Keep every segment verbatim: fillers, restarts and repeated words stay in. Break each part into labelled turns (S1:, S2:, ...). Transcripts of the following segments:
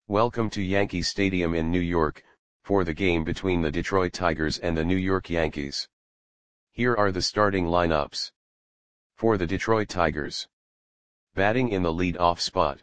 S1: Welcome to Yankee Stadium in New York, for the game between the Detroit Tigers and the New York Yankees. Here are the starting lineups. For the Detroit Tigers. Batting in the lead-off spot.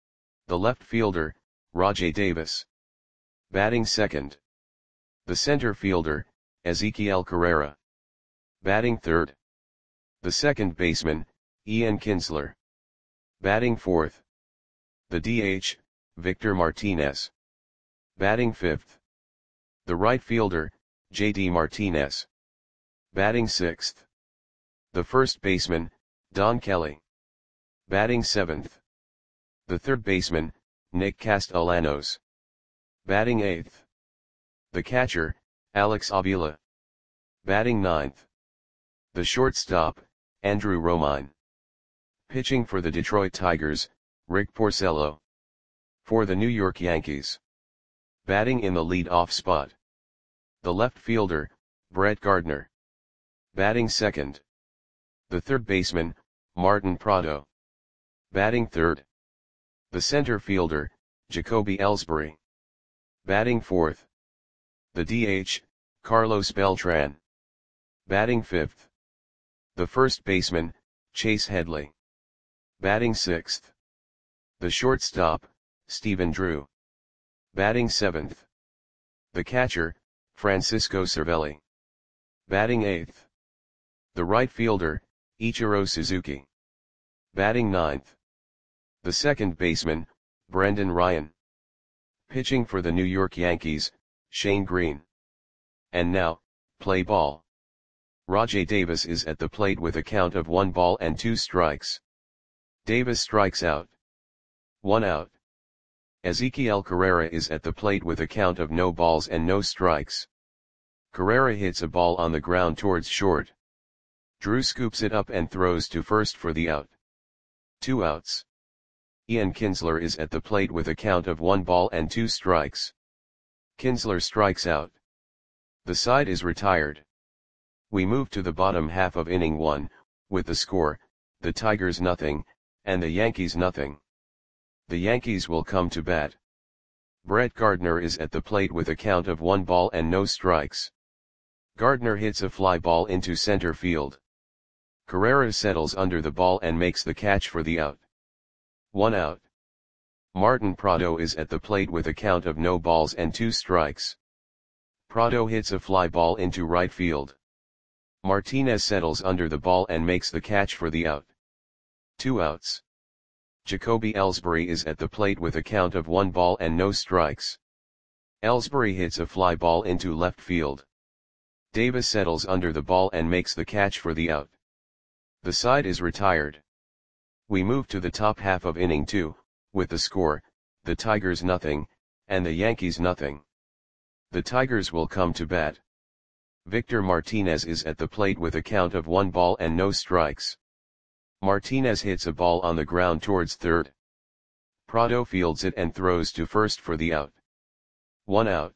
S1: The left fielder, Rajai Davis. Batting second. The center fielder, Ezequiel Carrera. Batting third. The second baseman, Ian Kinsler. Batting fourth. The D H, Victor Martinez. Batting fifth. The right fielder, J D Martinez. Batting sixth. The first baseman, Don Kelly. Batting seventh. The third baseman, Nick Castellanos. Batting eighth. The catcher, Alex Avila. Batting ninth. The shortstop, Andrew Romine. Pitching for the Detroit Tigers, Rick Porcello. For the New York Yankees. Batting in the lead-off spot. The left fielder, Brett Gardner. Batting second. The third baseman, Martin Prado. Batting third. The center fielder, Jacoby Ellsbury. Batting fourth. The D H, Carlos Beltran. Batting fifth. The first baseman, Chase Headley. Batting sixth. The shortstop, Stephen Drew. Batting seventh. The catcher, Francisco Cervelli. Batting eighth. The right fielder, Ichiro Suzuki. Batting ninth. The second baseman, Brendan Ryan. Pitching for the New York Yankees, Shane Greene. And now, play ball. Rajai Davis is at the plate with a count of one ball and two strikes. Davis strikes out. One out. Ezequiel Carrera is at the plate with a count of no balls and no strikes. Carrera hits a ball on the ground towards short. Drew scoops it up and throws to first for the out. Two outs. Ian Kinsler is at the plate with a count of one ball and two strikes. Kinsler strikes out. The side is retired. We move to the bottom half of inning one, with the score, the Tigers nothing, and the Yankees nothing. The Yankees will come to bat. Brett Gardner is at the plate with a count of one ball and no strikes. Gardner hits a fly ball into center field. Carrera settles under the ball and makes the catch for the out. One out. Martin Prado is at the plate with a count of no balls and two strikes. Prado hits a fly ball into right field. Martinez settles under the ball and makes the catch for the out. Two outs. Jacoby Ellsbury is at the plate with a count of one ball and no strikes. Ellsbury hits a fly ball into left field. Davis settles under the ball and makes the catch for the out. The side is retired. We move to the top half of inning two, with the score, the Tigers nothing, and the Yankees nothing. The Tigers will come to bat. Victor Martinez is at the plate with a count of one ball and no strikes. Martinez hits a ball on the ground towards third. Prado fields it and throws to first for the out. One out.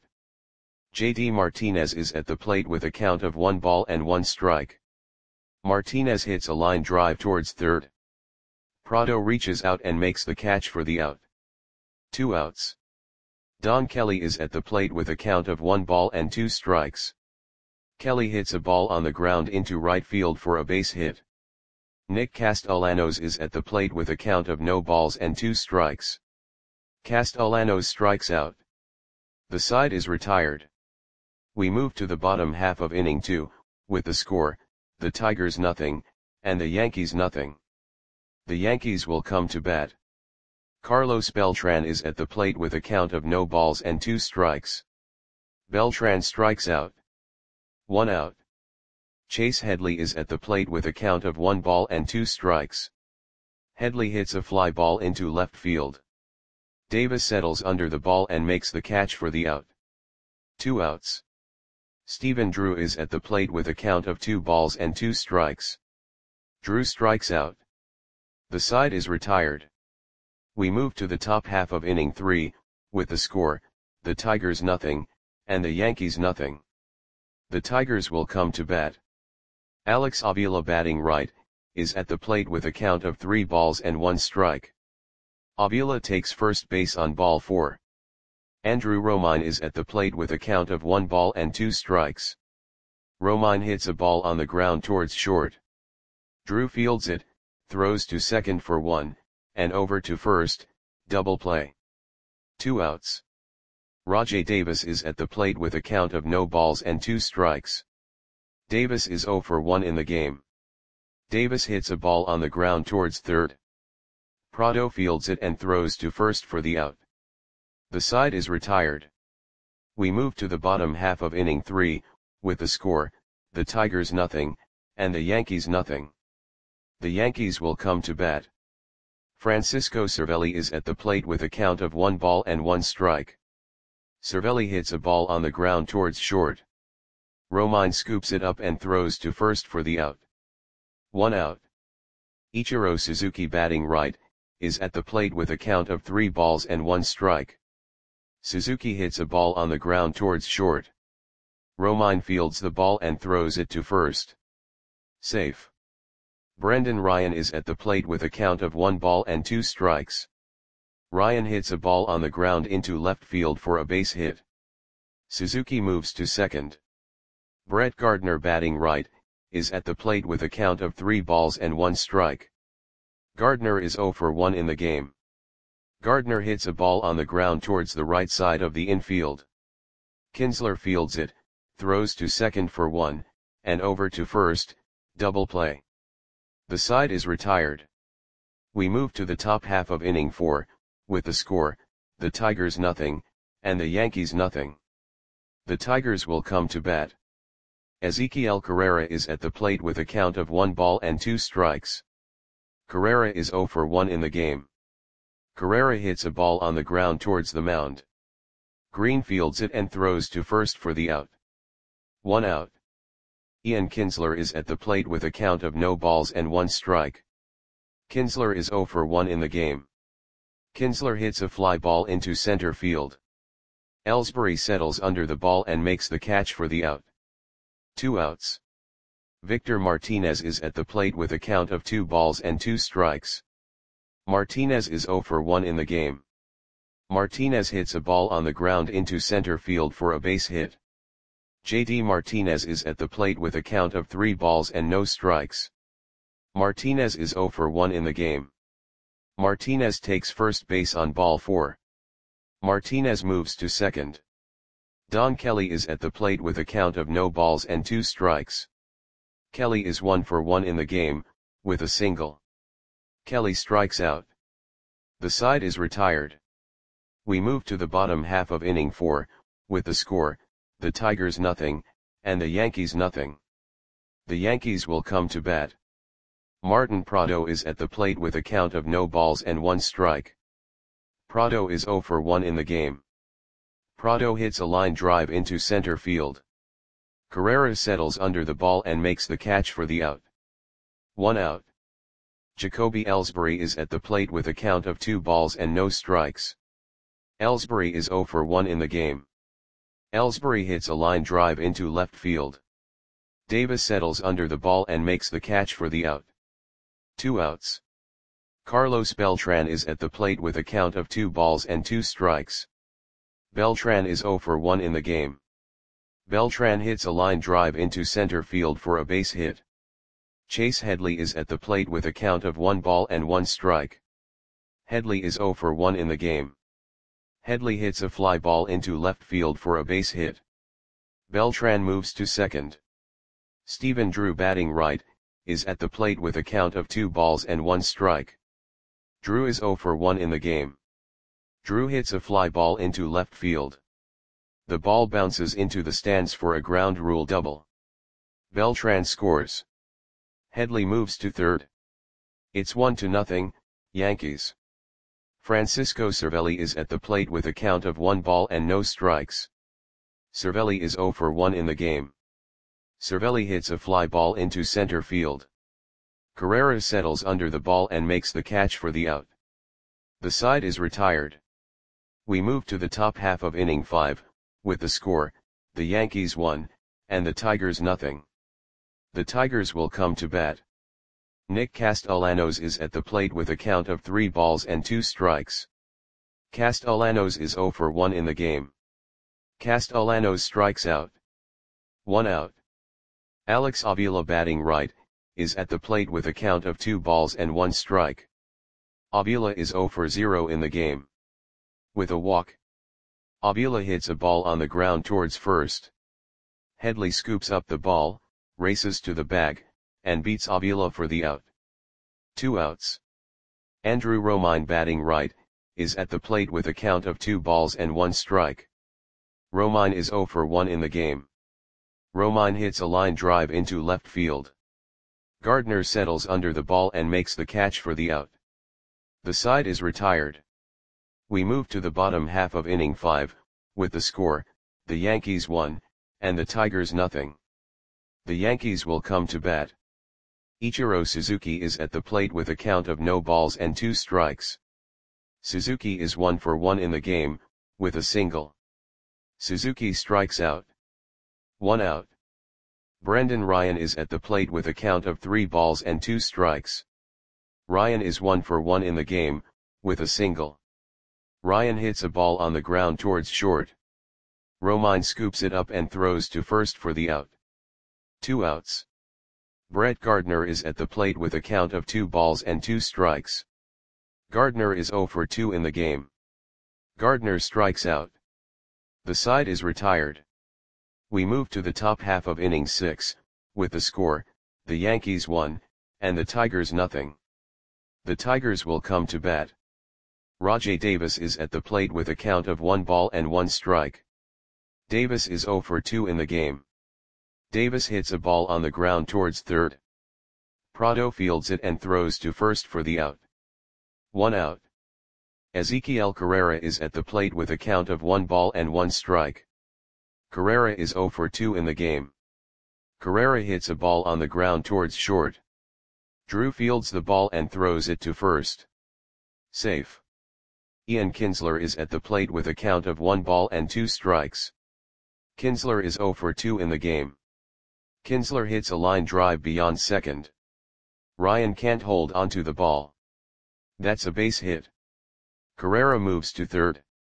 S1: J D Martinez is at the plate with a count of one ball and one strike. Martinez hits a line drive towards third. Prado reaches out and makes the catch for the out. Two outs. Don Kelly is at the plate with a count of one ball and two strikes. Kelly hits a ball on the ground into right field for a base hit. Nick Castellanos is at the plate with a count of no balls and two strikes. Castellanos strikes out. The side is retired. We move to the bottom half of inning two, with the score, the Tigers nothing, and the Yankees nothing. The Yankees will come to bat. Carlos Beltran is at the plate with a count of no balls and two strikes. Beltran strikes out. One out. Chase Headley is at the plate with a count of one ball and two strikes. Headley hits a fly ball into left field. Davis settles under the ball and makes the catch for the out. Two outs. Stephen Drew is at the plate with a count of two balls and two strikes. Drew strikes out. The side is retired. We move to the top half of inning three, with the score, the Tigers nothing, and the Yankees nothing. The Tigers will come to bat. Alex Avila batting right, is at the plate with a count of three balls and one strike. Avila takes first base on ball four. Andrew Romine is at the plate with a count of one ball and two strikes. Romine hits a ball on the ground towards short. Drew fields it, throws to second for one, and over to first, double play. Two outs. Rajay Davis is at the plate with a count of no balls and two strikes. Davis is oh for one in the game. Davis hits a ball on the ground towards third. Prado fields it and throws to first for the out. The side is retired. We move to the bottom half of inning three, with the score, the Tigers nothing, and the Yankees nothing. The Yankees will come to bat. Francisco Cervelli is at the plate with a count of one ball and one strike. Cervelli hits a ball on the ground towards short. Romine scoops it up and throws to first for the out. One out. Ichiro Suzuki, batting right, is at the plate with a count of three balls and one strike. Suzuki hits a ball on the ground towards short. Romine fields the ball and throws it to first. Safe. Brendan Ryan is at the plate with a count of one ball and two strikes. Ryan hits a ball on the ground into left field for a base hit. Suzuki moves to second. Brett Gardner, batting right, is at the plate with a count of three balls and one strike. Gardner is oh for one in the game. Gardner hits a ball on the ground towards the right side of the infield. Kinsler fields it, throws to second for one, and over to first, double play. The side is retired. We move to the top half of inning four, with the score, the Tigers nothing, and the Yankees nothing. The Tigers will come to bat. Ezequiel Carrera is at the plate with a count of one ball and two strikes. Carrera is oh for one in the game. Carrera hits a ball on the ground towards the mound. Green fields it and throws to first for the out. One out. Ian Kinsler is at the plate with a count of no balls and one strike. Kinsler is oh for one in the game. Kinsler hits a fly ball into center field. Ellsbury settles under the ball and makes the catch for the out. Two outs. Victor Martinez is at the plate with a count of two balls and two strikes. Martinez is oh for one in the game. Martinez hits a ball on the ground into center field for a base hit. J D Martinez is at the plate with a count of three balls and no strikes. Martinez is oh for one in the game. Martinez takes first base on ball four. Martinez moves to second. Don Kelly is at the plate with a count of no balls and two strikes. Kelly is one for one in the game, with a single. Kelly strikes out. The side is retired. We move to the bottom half of inning four, with the score, the Tigers nothing, and the Yankees nothing. The Yankees will come to bat. Martin Prado is at the plate with a count of no balls and one strike. Prado is oh for one in the game. Prado hits a line drive into center field. Carrera settles under the ball and makes the catch for the out. One out. Jacoby Ellsbury is at the plate with a count of two balls and no strikes. Ellsbury is oh for one in the game. Ellsbury hits a line drive into left field. Davis settles under the ball and makes the catch for the out. Two outs. Carlos Beltran is at the plate with a count of two balls and two strikes. Beltran is oh for one in the game. Beltran hits a line drive into center field for a base hit. Chase Headley is at the plate with a count of one ball and one strike. Headley is oh for one in the game. Headley hits a fly ball into left field for a base hit. Beltran moves to second. Stephen Drew, batting right, is at the plate with a count of two balls and one strike. Drew is oh for one in the game. Drew hits a fly ball into left field. The ball bounces into the stands for a ground rule double. Beltran scores. Headley moves to third. It's one to nothing, Yankees. Francisco Cervelli is at the plate with a count of one ball and no strikes. Cervelli is oh for one in the game. Cervelli hits a fly ball into center field. Carrera settles under the ball and makes the catch for the out. The side is retired. We move to the top half of inning five, with the score, the Yankees one, and the Tigers nothing. The Tigers will come to bat. Nick Castellanos is at the plate with a count of three balls and two strikes. Castellanos is zero for one in the game. Castellanos strikes out. One out. Alex Avila batting right, is at the plate with a count of two balls and one strike. Avila is zero for zero in the game. With a walk, Avila hits a ball on the ground towards first. Headley scoops up the ball, races to the bag, and beats Avila for the out. Two outs. Andrew Romine batting right, is at the plate with a count of two balls and one strike. Romine is zero for one in the game. Romine hits a line drive into left field. Gardner settles under the ball and makes the catch for the out. The side is retired. We move to the bottom half of inning five, with the score, the Yankees one, and the Tigers nothing. The Yankees will come to bat. Ichiro Suzuki is at the plate with a count of no balls and two strikes. Suzuki is one for one in the game, with a single. Suzuki strikes out. One out. Brendan Ryan is at the plate with a count of three balls and two strikes. Ryan is one for one in the game, with a single. Ryan hits a ball on the ground towards short. Romine scoops it up and throws to first for the out. Two outs. Brett Gardner is at the plate with a count of two balls and two strikes. Gardner is zero for two in the game. Gardner strikes out. The side is retired. We move to the top half of inning six, with the score, the Yankees one, and the Tigers nothing. The Tigers will come to bat. Rajai Davis is at the plate with a count of one ball and one strike. Davis is zero for two in the game. Davis hits a ball on the ground towards third. Prado fields it and throws to first for the out. One out. Ezequiel Carrera is at the plate with a count of one ball and one strike. Carrera is zero for two in the game. Carrera hits a ball on the ground towards short. Drew fields the ball and throws it to first. Safe. Ian Kinsler is at the plate with a count of one ball and two strikes. Kinsler is zero for two in the game. Kinsler hits a line drive beyond second. Ryan can't hold onto the ball. That's a base hit. Carrera moves to third.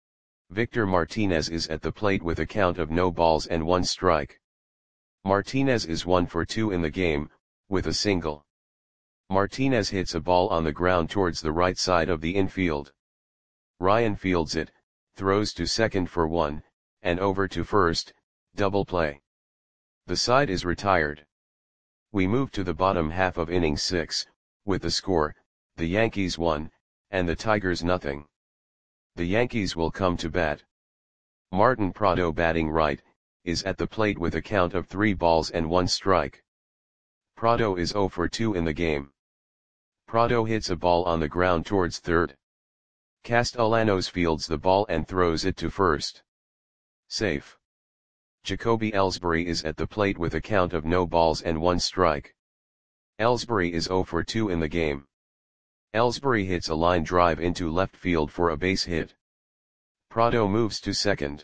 S1: Victor Martinez is at the plate with a count of no balls and one strike. Martinez is one for two in the game, with a single. Martinez hits a ball on the ground towards the right side of the infield. Ryan fields it, throws to second for one, and over to first, double play. The side is retired. We move to the bottom half of inning six, with the score, the Yankees one, and the Tigers nothing. The Yankees will come to bat. Martin Prado batting right, is at the plate with a count of three balls and one strike. Prado is zero for two in the game. Prado hits a ball on the ground towards third. Castellanos fields the ball and throws it to first. Safe. Jacoby Ellsbury is at the plate with a count of no balls and one strike. Ellsbury is zero for two in the game. Ellsbury hits a line drive into left field for a base hit. Prado moves to second.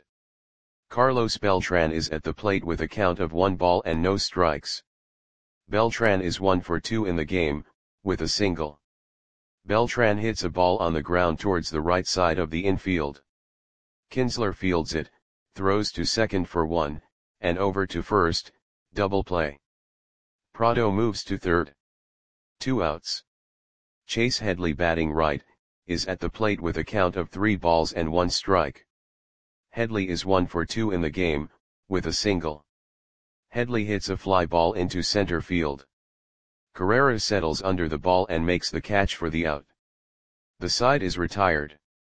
S1: Carlos Beltran is at the plate with a count of one ball and no strikes. Beltran is one for two in the game, with a single. Beltran hits a ball on the ground towards the right side of the infield. Kinsler fields it, throws to second for one, and over to first, double play. Prado moves to third. Two outs. Chase Headley batting right, is at the plate with a count of three balls and one strike. Headley is one for two in the game, with a single. Headley hits a fly ball into center field. Carrera settles under the ball and makes the catch for the out. The side is retired.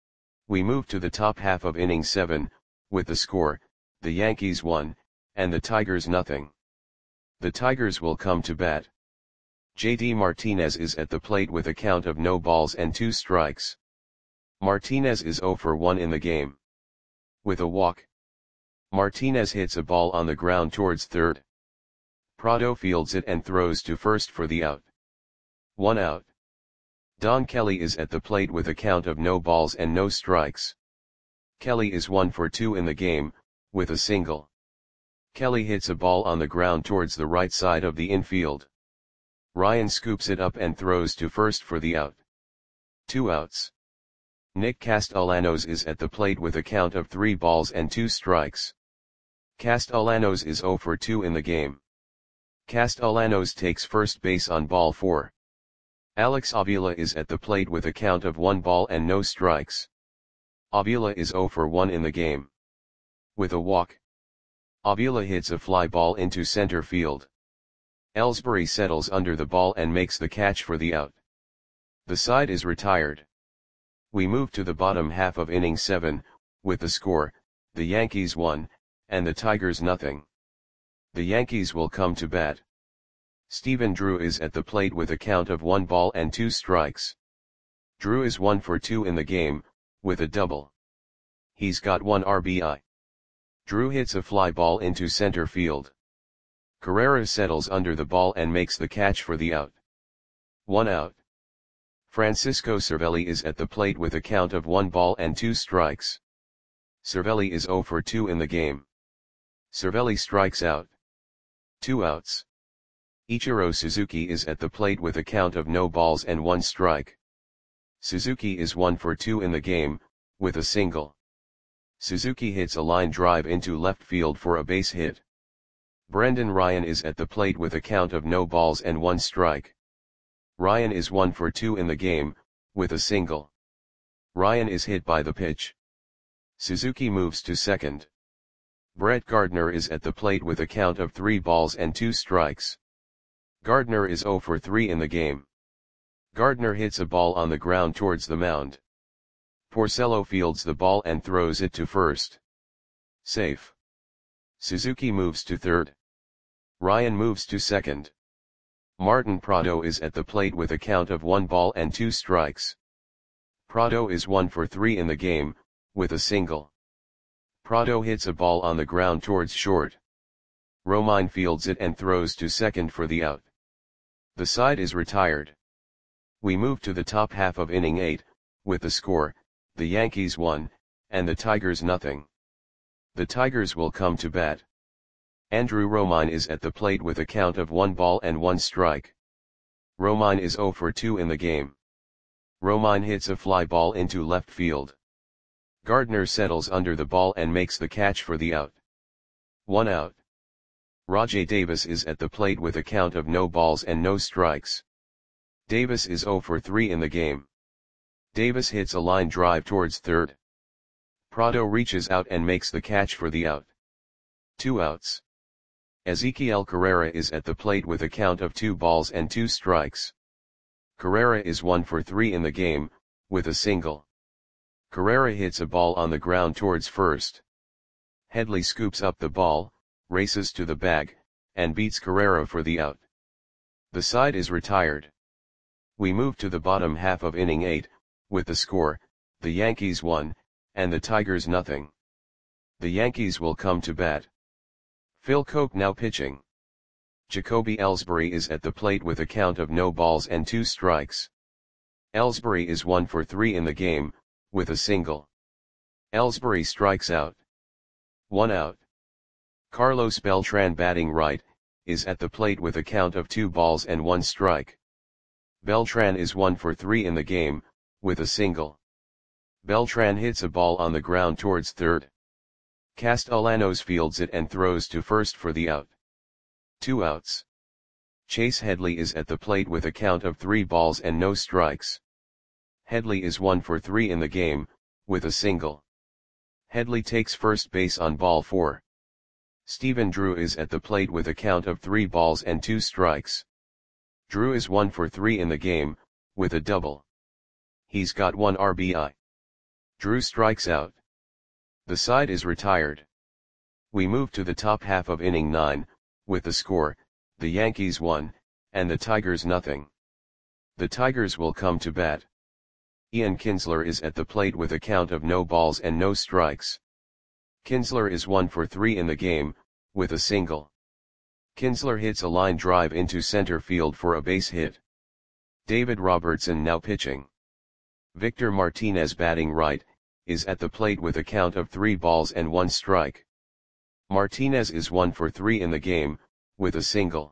S1: We move to the top half of inning seven, with the score, the Yankees one, and the Tigers nothing. The Tigers will come to bat. J D Martinez is at the plate with a count of no balls and two strikes. Martinez is zero for one in the game. With a walk, Martinez hits a ball on the ground towards third. Prado fields it and throws to first for the out. One out. Don Kelly is at the plate with a count of no balls and no strikes. Kelly is one for two in the game, with a single. Kelly hits a ball on the ground towards the right side of the infield. Ryan scoops it up and throws to first for the out. Two outs. Nick Castellanos is at the plate with a count of three balls and two strikes. Castellanos is zero for two in the game. Castellanos takes first base on ball four. Alex Avila is at the plate with a count of one ball and no strikes. Avila is zero for one in the game. With a walk, Avila hits a fly ball into center field. Ellsbury settles under the ball and makes the catch for the out. The side is retired. We move to the bottom half of inning seven, with the score, the Yankees one, and the Tigers nothing. The Yankees will come to bat. Stephen Drew is at the plate with a count of one ball and two strikes. Drew is one for two in the game, with a double. He's got one R B I. Drew hits a fly ball into center field. Carrera settles under the ball and makes the catch for the out. One out. Francisco Cervelli is at the plate with a count of one ball and two strikes. Cervelli is zero for two in the game. Cervelli strikes out. Two outs. Ichiro Suzuki is at the plate with a count of no balls and one strike. Suzuki is one for two in the game, with a single. Suzuki hits a line drive into left field for a base hit. Brendan Ryan is at the plate with a count of no balls and one strike. Ryan is one for two in the game, with a single. Ryan is hit by the pitch. Suzuki moves to second. Brett Gardner is at the plate with a count of three balls and two strikes. Gardner is zero for three in the game. Gardner hits a ball on the ground towards the mound. Porcello fields the ball and throws it to first. Safe. Suzuki moves to third. Ryan moves to second. Martin Prado is at the plate with a count of one ball and two strikes. Prado is one for three in the game, with a single. Prado hits a ball on the ground towards short. Romine fields it and throws to second for the out. The side is retired. We move to the top half of inning eight, with the score, the Yankees one, and the Tigers nothing. The Tigers will come to bat. Andrew Romine is at the plate with a count of one ball and one strike. Romine is zero for two in the game. Romine hits a fly ball into left field. Gardner settles under the ball and makes the catch for the out. One out. Rajai Davis is at the plate with a count of no balls and no strikes. Davis is zero for three in the game. Davis hits a line drive towards third. Prado reaches out and makes the catch for the out. Two outs. Ezequiel Carrera is at the plate with a count of two balls and two strikes. Carrera is one for three in the game, with a single. Carrera hits a ball on the ground towards first. Headley scoops up the ball, races to the bag, and beats Carrera for the out. The side is retired. We move to the bottom half of inning eight, with the score, the Yankees one, and the Tigers nothing. The Yankees will come to bat. Phil Koch now pitching. Jacoby Ellsbury is at the plate with a count of no balls and two strikes. Ellsbury is one for three in the game, with a single. Ellsbury strikes out. One out. Carlos Beltran batting right, is at the plate with a count of two balls and one strike. Beltran is one for three in the game, with a single. Beltran hits a ball on the ground towards third. Castellanos fields it and throws to first for the out. Two outs. Chase Headley is at the plate with a count of three balls and no strikes. Headley is one for three in the game, with a single. Headley takes first base on ball four. Stephen Drew is at the plate with a count of three balls and two strikes. Drew is one for three in the game, with a double. He's got one R B I. Drew strikes out. The side is retired. We move to the top half of inning nine, with the score, the Yankees one, and the Tigers nothing. The Tigers will come to bat. Ian Kinsler is at the plate with a count of no balls and no strikes. Kinsler is one for three in the game, with a single. Kinsler hits a line drive into center field for a base hit. David Robertson now pitching. Victor Martinez batting right, is at the plate with a count of three balls and one strike. Martinez is one for three in the game, with a single.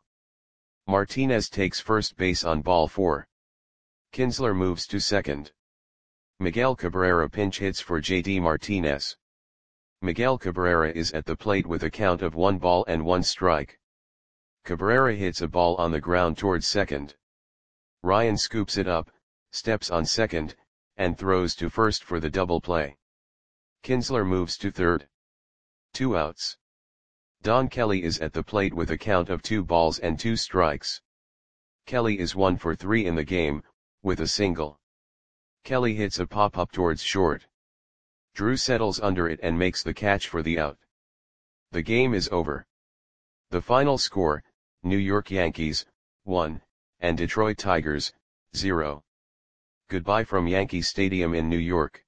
S1: Martinez takes first base on ball four. Kinsler moves to second. Miguel Cabrera pinch hits for J D Martinez. Miguel Cabrera is at the plate with a count of one ball and one strike. Cabrera hits a ball on the ground towards second. Ryan scoops it up, steps on second, and throws to first for the double play. Kinsler moves to third. Two outs. Don Kelly is at the plate with a count of two balls and two strikes. Kelly is one for three in the game, with a single. Kelly hits a pop-up towards short. Drew settles under it and makes the catch for the out. The game is over. The final score, New York Yankees, one, and Detroit Tigers, zero. Goodbye from Yankee Stadium in New York.